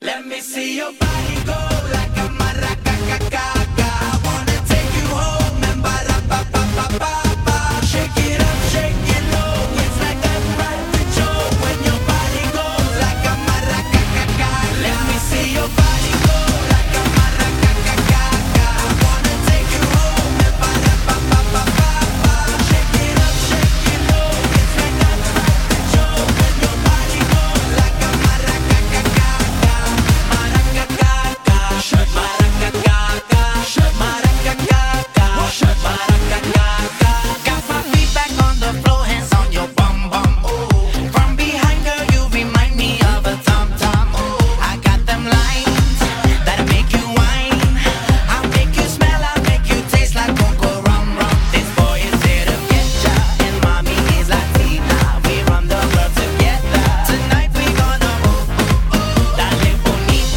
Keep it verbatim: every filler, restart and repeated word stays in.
Let me see your body go like a maraca, ca, ca, ca. I wanna take you home and ba, ba, ba, ba, ba.